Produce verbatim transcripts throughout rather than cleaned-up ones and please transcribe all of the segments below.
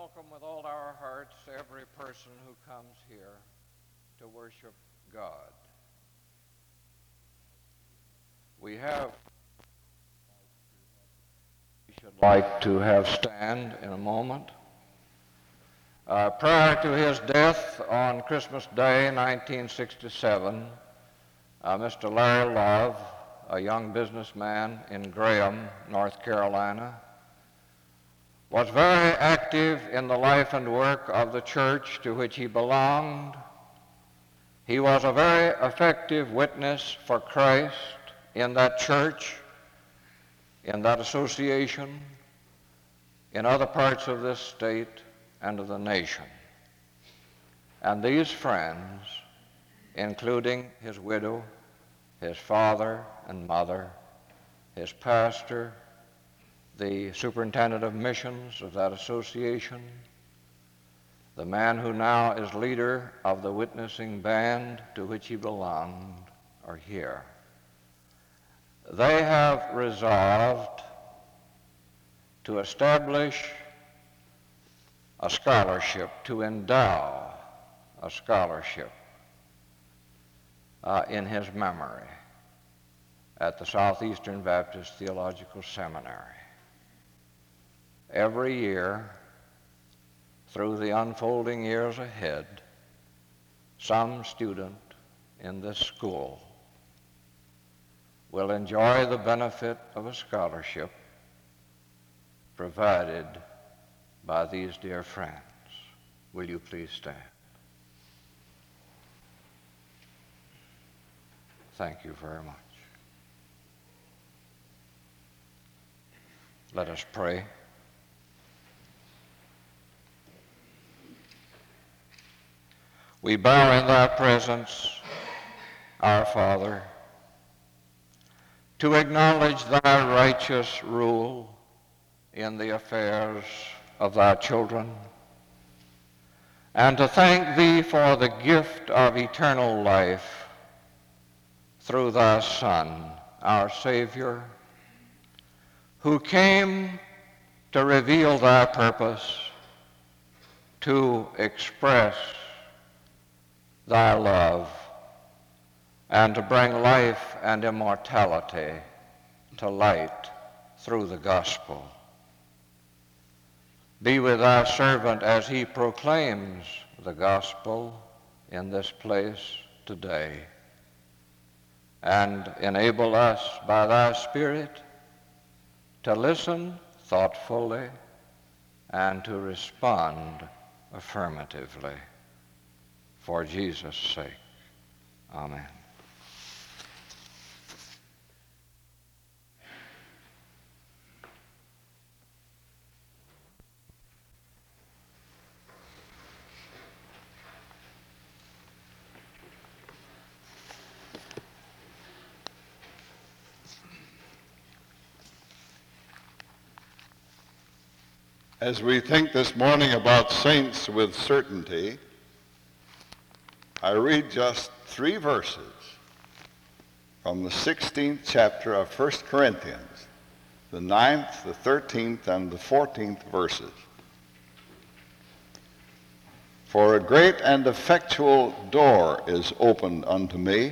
welcome with all our hearts every person who comes here to worship God. We have, we should like to have stand in a moment. Uh, prior to his death on Christmas Day, nineteen sixty-seven, uh, Mister Larry Love, a young businessman in Graham, North Carolina, was very active in the life and work of the church to which he belonged. He was a very effective witness for Christ in that church, in that association, in other parts of this state and of the nation. And these friends, including his widow, his father and mother, his pastor, the superintendent of missions of that association, the man who now is leader of the witnessing band to which he belonged, are here. They have resolved to establish a scholarship, to endow a scholarship uh, in his memory at the Southeastern Baptist Theological Seminary. Every year, through the unfolding years ahead, some student in this school will enjoy the benefit of a scholarship provided by these dear friends. Will you please stand? Thank you very much. Let us pray. We bow in thy presence, our Father, to acknowledge thy righteous rule in the affairs of thy children, and to thank thee for the gift of eternal life through thy Son, our Savior, who came to reveal thy purpose, to express thy love, and to bring life and immortality to light through the gospel. Be with thy servant as he proclaims the gospel in this place today, and enable us by thy Spirit to listen thoughtfully and to respond affirmatively. For Jesus' sake, amen. As we think this morning about saints with certainty, I read just three verses from the sixteenth chapter of First Corinthians, the ninth, the thirteenth, and the fourteenth verses. For a great and effectual door is opened unto me,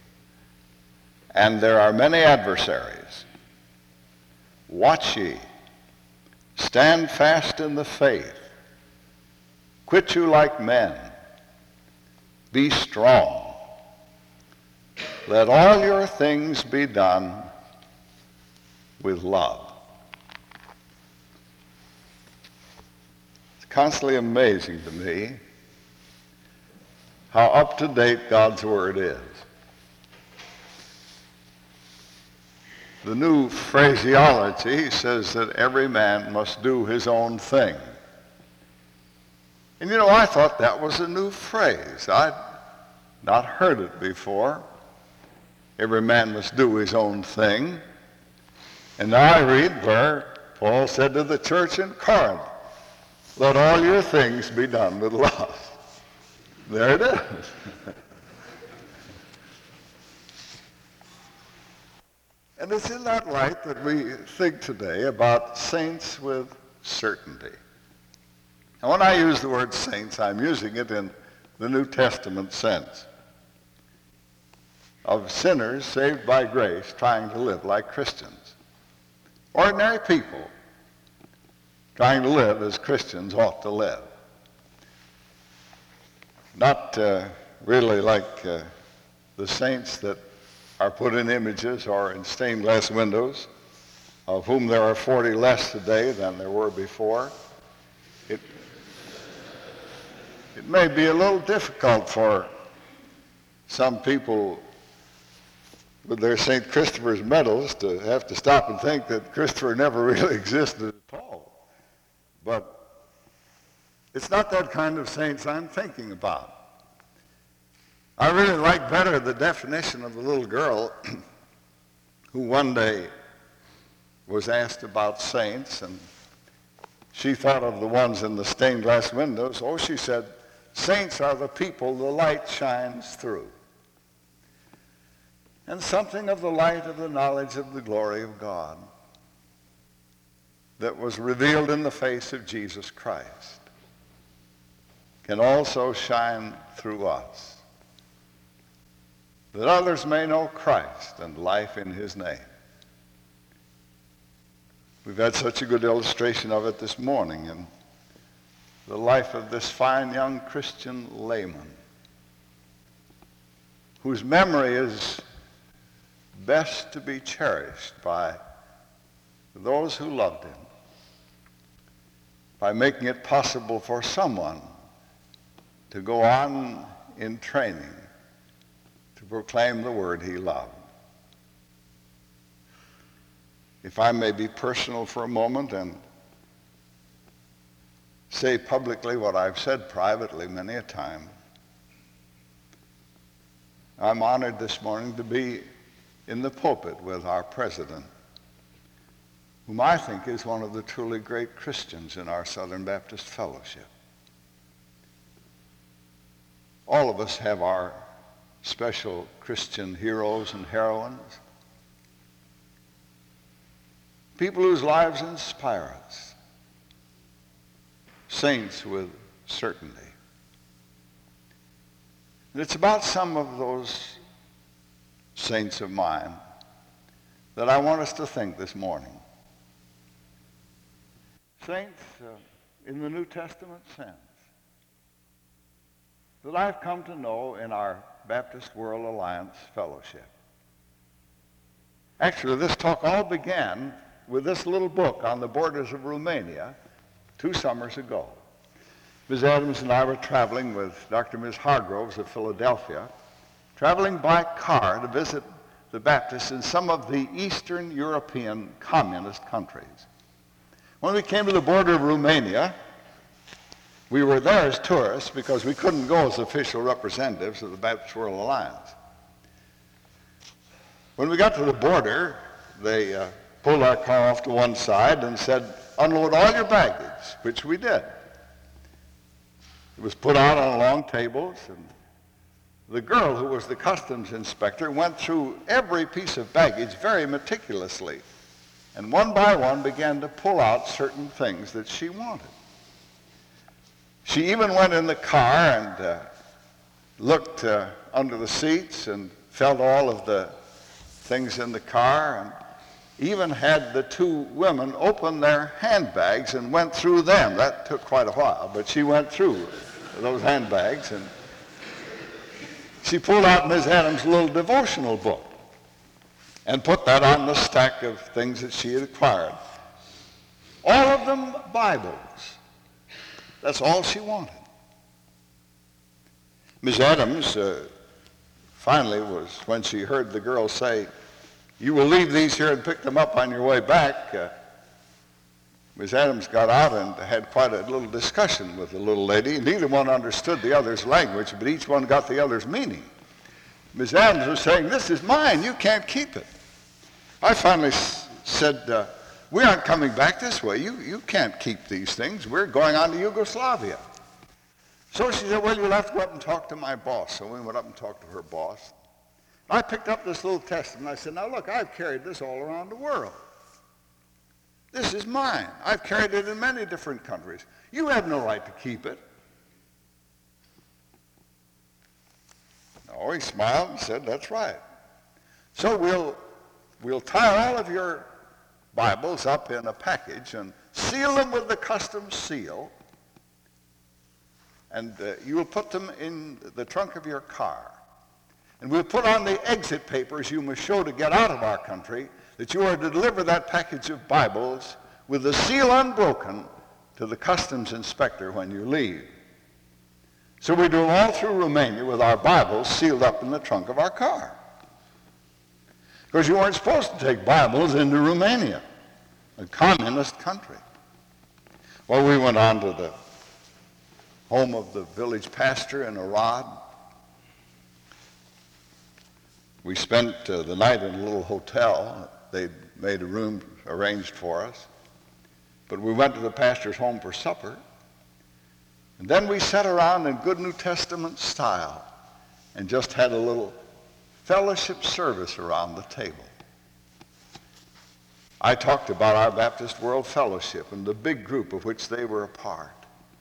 and there are many adversaries. Watch ye, stand fast in the faith, quit you like men, be strong. Let all your things be done with love. It's constantly amazing to me how up-to-date God's Word is. The new phraseology says that every man must do his own thing. And you know, I thought that was a new phrase. I'd not heard it before. Every man must do his own thing. And now I read where Paul said to the church in Corinth, let all your things be done with love. There it is. And it's in that light that we think today about saints with certainty. And when I use the word saints, I'm using it in the New Testament sense of sinners saved by grace trying to live like Christians. Ordinary people trying to live as Christians ought to live. Not uh, really like uh, the saints that are put in images or in stained glass windows, of whom there are forty less today than there were before. It, it may be a little difficult for some people with their Saint Christopher's medals to have to stop and think that Christopher never really existed at all. But it's not that kind of saints I'm thinking about. I really like better the definition of the little girl who one day was asked about saints, and she thought of the ones in the stained glass windows. Oh, she said, saints are the people the light shines through. And something of the light of the knowledge of the glory of God that was revealed in the face of Jesus Christ can also shine through us, that others may know Christ and life in his name. We've had such a good illustration of it this morning in the life of this fine young Christian layman whose memory is best to be cherished by those who loved him, by making it possible for someone to go on in training to proclaim the word he loved. If I may be personal for a moment and say publicly what I've said privately many a time, I'm honored this morning to be in the pulpit with our president, whom I think is one of the truly great Christians in our Southern Baptist Fellowship. All of us have our special Christian heroes and heroines, people whose lives inspire us, saints with certainty. And it's about some of those saints of mine that I want us to think this morning. Saints uh, in the New Testament sense that I've come to know in our Baptist World Alliance Fellowship. Actually, this talk all began with this little book on the borders of Romania two summers ago. Miz Adams and I were traveling with Doctor and Miz Hargroves of Philadelphia, traveling by car to visit the Baptists in some of the Eastern European communist countries. When we came to the border of Romania, we were there as tourists because we couldn't go as official representatives of the Baptist World Alliance. When we got to the border, they uh, pulled our car off to one side and said, unload all your baggage, which we did. It was put out on long tables, and the girl who was the customs inspector went through every piece of baggage very meticulously, and one by one began to pull out certain things that she wanted. She even went in the car and uh, looked uh, under the seats and felt all of the things in the car, and even had the two women open their handbags and went through them. That took quite a while, but she went through those handbags, and she pulled out Miz Adams' little devotional book and put that on the stack of things that she had acquired. All of them Bibles. That's all she wanted. Miz Adams uh, finally was, when she heard the girl say, you will leave these here and pick them up on your way back, uh, Miz Adams got out and had quite a little discussion with the little lady. Neither one understood the other's language, but each one got the other's meaning. Miz Adams was saying, this is mine, you can't keep it. I finally s- said, uh, we aren't coming back this way. You, you can't keep these things. We're going on to Yugoslavia. So she said, well, you'll have to go up and talk to my boss. So we went up and talked to her boss. I picked up this little testament. I said, now look, I've carried this all around the world. This is mine. I've carried it in many different countries. You have no right to keep it. Oh, he smiled and said, that's right. So we'll, we'll tie all of your Bibles up in a package and seal them with the customs seal, and uh, you will put them in the trunk of your car. And we'll put on the exit papers you must show to get out of our country that you are to deliver that package of Bibles with the seal unbroken to the customs inspector when you leave. So we do all through Romania with our Bibles sealed up in the trunk of our car. Because you weren't supposed to take Bibles into Romania, a communist country. Well, we went on to the home of the village pastor in Arad. We spent uh, the night in a little hotel. They'd made a room arranged for us. But we went to the pastor's home for supper. And then we sat around in good New Testament style and just had a little fellowship service around the table. I talked about our Baptist World Fellowship and the big group of which they were a part.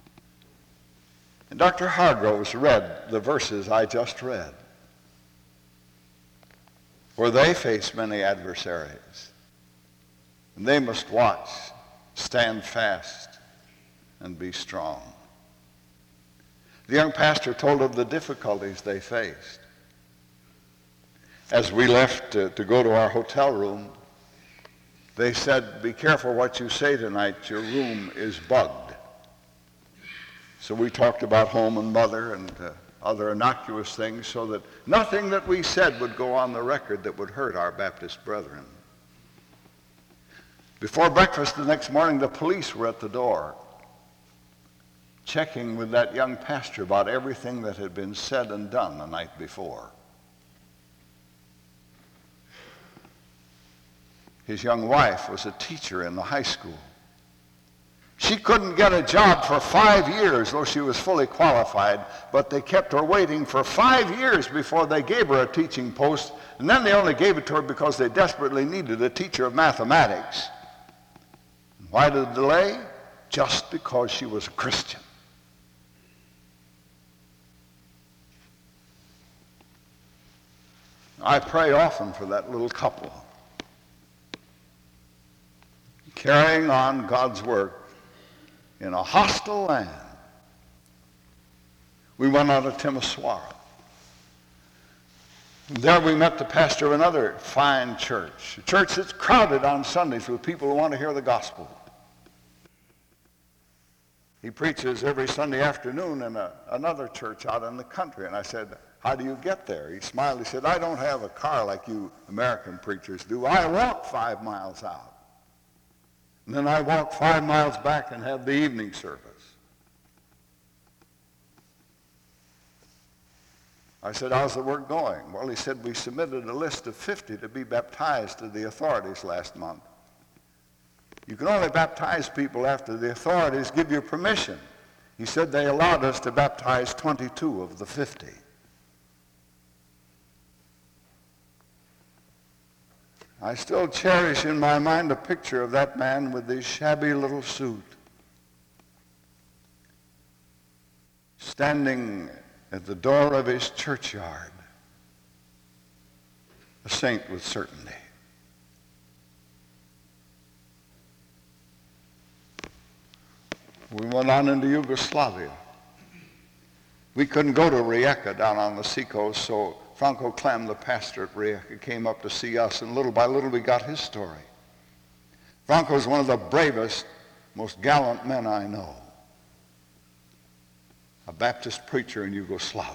And Doctor Hargroves read the verses I just read. For they face many adversaries, and they must watch, stand fast, and be strong. The young pastor told of the difficulties they faced. As we left to, to go to our hotel room, they said, be careful what you say tonight, your room is bugged. So we talked about home and mother and uh, other innocuous things so that nothing that we said would go on the record that would hurt our Baptist brethren. Before breakfast the next morning, the police were at the door, checking with that young pastor about everything that had been said and done the night before. His young wife was a teacher in the high school. She couldn't get a job for five years, though she was fully qualified, but they kept her waiting for five years before they gave her a teaching post, and then they only gave it to her because they desperately needed a teacher of mathematics. Why the delay? Just because she was a Christian. I pray often for that little couple, carrying on God's work in a hostile land. We went out to Timisoara. There we met the pastor of another fine church, a church that's crowded on Sundays with people who want to hear the gospel. He preaches every Sunday afternoon in a, another church out in the country. And I said, how do you get there? He smiled. He said, I don't have a car like you American preachers do. I walk five miles out. And then I walk five miles back and have the evening service. I said, how's the work going? Well, he said, we submitted a list of fifty to be baptized to the authorities last month. You can only baptize people after the authorities give you permission. He said they allowed us to baptize twenty-two of the fifty. I still cherish in my mind a picture of that man with his shabby little suit, standing at the door of his churchyard, a saint with certainty. We went on into Yugoslavia. We couldn't go to Rijeka down on the seacoast, so Franco Clem, the pastor at Rijeka, came up to see us, and little by little we got his story. Franco is one of the bravest, most gallant men I know. A Baptist preacher in Yugoslavia.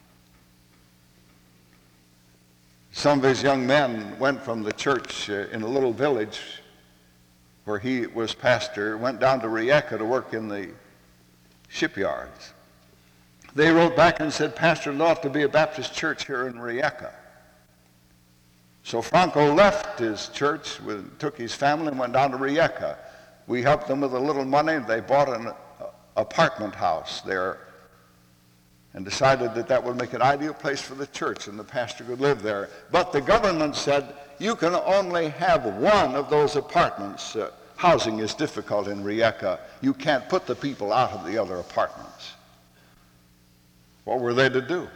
Some of his young men went from the church uh, in a little village where he was pastor, went down to Rijeka to work in the shipyards. They wrote back and said, Pastor, there ought to be a Baptist church here in Rijeka. So Franco left his church, with, took his family and went down to Rijeka. We helped them with a little money. They bought an uh, apartment house there and decided that that would make an ideal place for the church and the pastor could live there. But the government said, you can only have one of those apartments. Uh, Housing is difficult in Rijeka. You can't put the people out of the other apartments. What were they to do?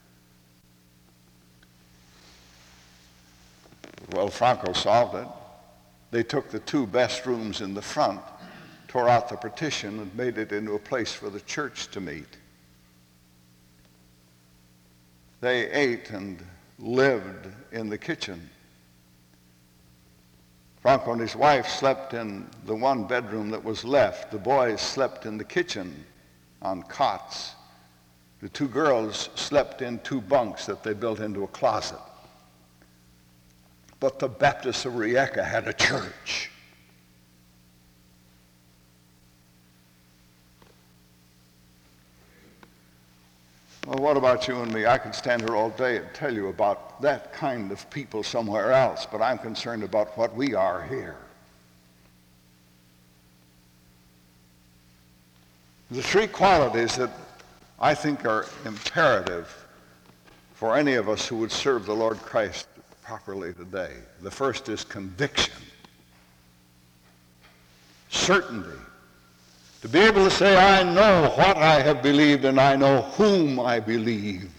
Well, Franco solved it. They took the two best rooms in the front, tore out the partition, and made it into a place for the church to meet. They ate and lived in the kitchen. Franco and his wife slept in the one bedroom that was left. The boys slept in the kitchen on cots. The two girls slept in two bunks that they built into a closet. But the Baptists of Rijeka had a church. Well, what about you and me? I could stand here all day and tell you about that kind of people somewhere else, but I'm concerned about what we are here. The three qualities that I think are imperative for any of us who would serve the Lord Christ properly today. The first is conviction, certainty. To be able to say, I know what I have believed and I know whom I believe.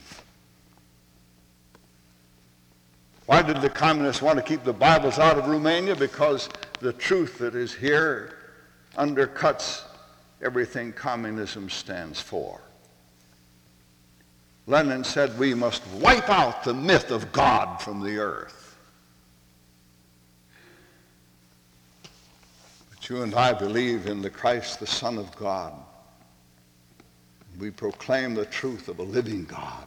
Why did the communists want to keep the Bibles out of Romania? Because the truth that is here undercuts everything communism stands for. Lenin said we must wipe out the myth of God from the earth. But you and I believe in the Christ, the Son of God. We proclaim the truth of a living God.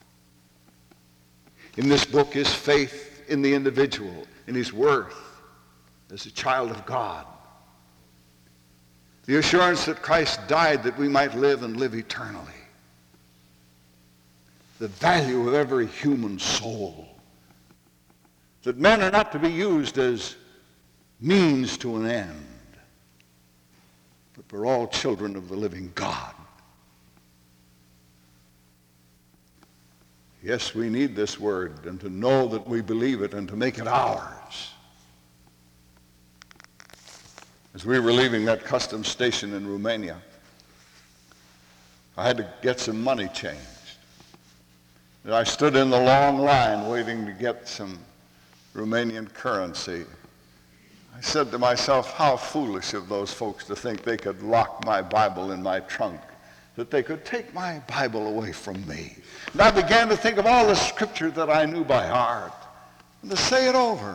In this book is faith in the individual, in his worth as a child of God. The assurance that Christ died that we might live and live eternally. The value of every human soul. That men are not to be used as means to an end, but we're all children of the living God. Yes, we need this word, and to know that we believe it and to make it ours. As we were leaving that customs station in Romania, I had to get some money changed. And I stood in the long line waiting to get some Romanian currency. I said to myself, how foolish of those folks to think they could lock my Bible in my trunk, that they could take my Bible away from me. And I began to think of all the scripture that I knew by heart and to say it over.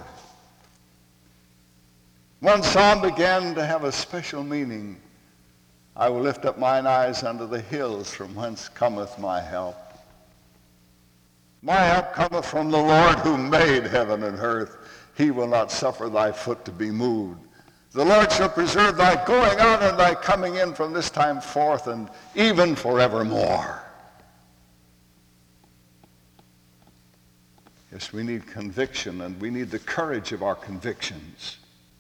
One psalm began to have a special meaning. I will lift up mine eyes unto the hills, from whence cometh my help. My help cometh from the Lord who made heaven and earth. He will not suffer thy foot to be moved. The Lord shall preserve thy going out and thy coming in from this time forth and even forevermore. Yes, we need conviction, and we need the courage of our convictions.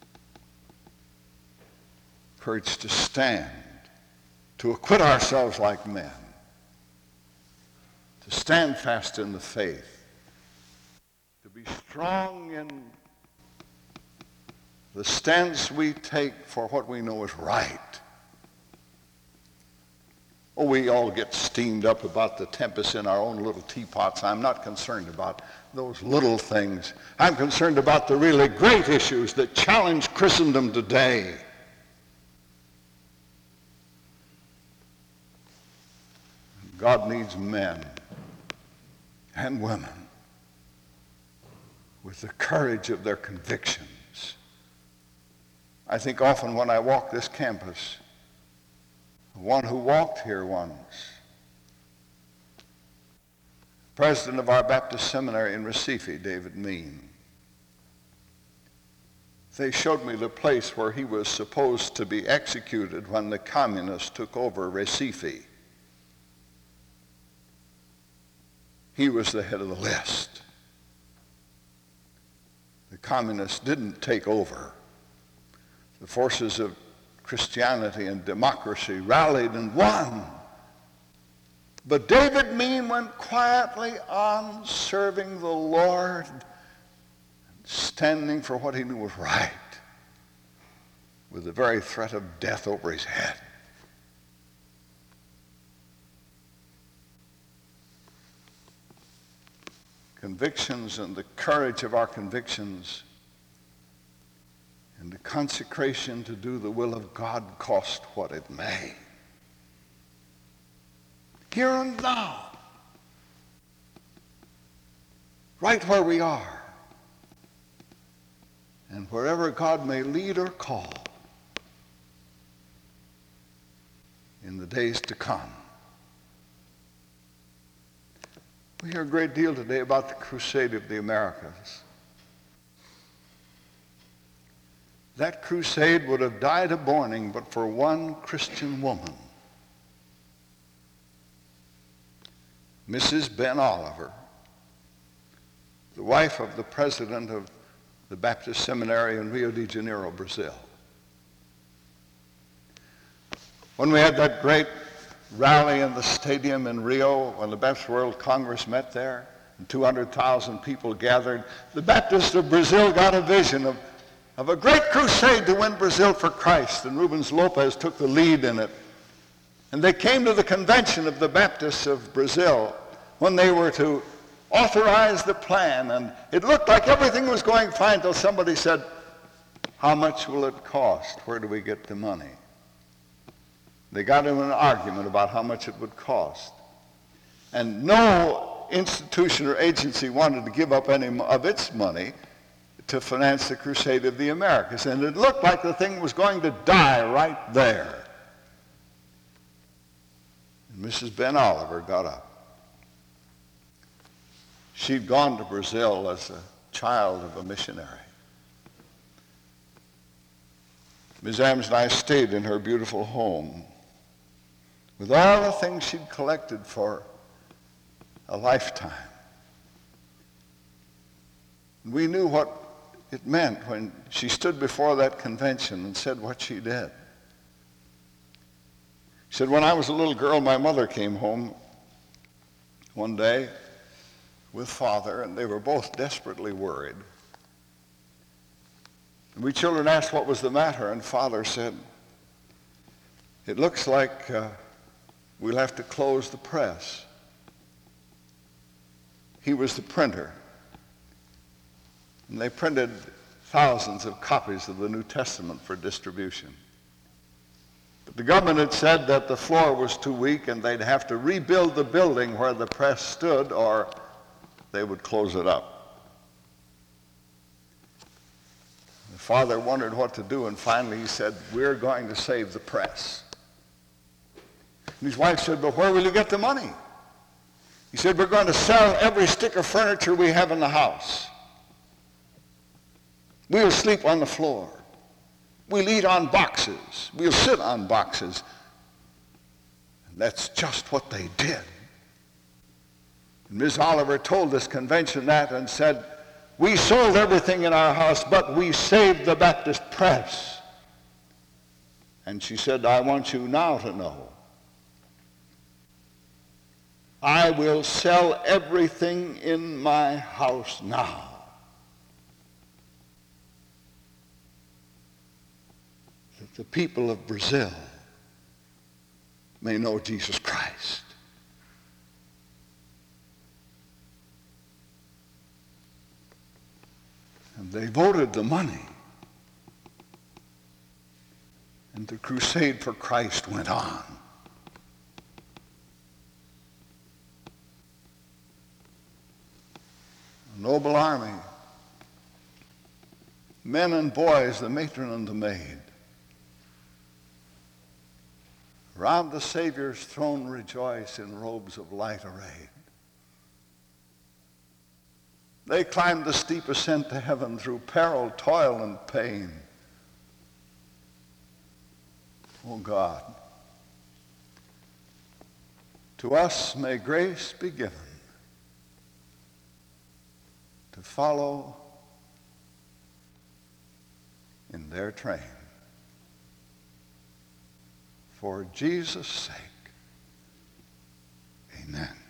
Courage to stand, to acquit ourselves like men, to stand fast in the faith, to be strong in the stance we take for what we know is right. Oh, we all get steamed up about the tempests in our own little teapots. I'm not concerned about those little things. I'm concerned about the really great issues that challenge Christendom today. God needs men and women with the courage of their convictions. I think often when I walk this campus, one who walked here once, president of our Baptist seminary in Recife, David Mean, they showed me the place where he was supposed to be executed when the communists took over Recife. He was the head of the list. The communists didn't take over. The forces of Christianity and democracy rallied and won. But David Mean went quietly on serving the Lord, standing for what he knew was right. with the very threat of death over his head. Convictions and the courage of our convictions and the consecration to do the will of God, cost what it may. Here and now, right where we are, and wherever God may lead or call in the days to come. We hear a great deal today about the crusade of the Americas. That crusade would have died a mourning but for one Christian woman, Missus Ben Oliver, the wife of the president of the Baptist Seminary in Rio de Janeiro, Brazil. When we had that great rally in the stadium in Rio, when the Baptist World Congress met there, and two hundred thousand people gathered, the Baptists of Brazil got a vision of, of a great crusade to win Brazil for Christ, and Rubens Lopez took the lead in it. And they came to the convention of the Baptists of Brazil when they were to authorize the plan, and it looked like everything was going fine until somebody said, "How much will it cost? Where do we get the money?" They got into an argument about how much it would cost. And no institution or agency wanted to give up any of its money to finance the crusade of the Americas. And it looked like the thing was going to die right there. And Missus Ben Oliver got up. She'd gone to Brazil as a child of a missionary. Miz Ames and I stayed in her beautiful home with all the things she'd collected for a lifetime. We knew what it meant when she stood before that convention and said what she did. She said, "When I was a little girl, my mother came home one day with Father, and they were both desperately worried. And we children asked what was the matter, and Father said, 'It looks like uh, we'll have to close the press.' He was the printer. And they printed thousands of copies of the New Testament for distribution. But the government had said that the floor was too weak and they'd have to rebuild the building where the press stood or they would close it up. The father wondered what to do, and finally he said, 'We're going to save the press.' And his wife said, 'But where will you get the money?' He said, 'We're going to sell every stick of furniture we have in the house. We'll sleep on the floor. We'll eat on boxes. We'll sit on boxes.' And that's just what they did. And Miz Oliver told this convention that and said, 'We sold everything in our house, but we saved the Baptist press.' And she said, 'I want you now to know, I will sell everything in my house now that the people of Brazil may know Jesus Christ.' And they voted the money. And the crusade for Christ went on. A noble army, men and boys, the matron and the maid, around the Savior's throne rejoice in robes of light arrayed. They climbed the steep ascent to heaven through peril, toil, and pain. Oh God, to us may grace be given to follow in their train. For Jesus' sake, amen.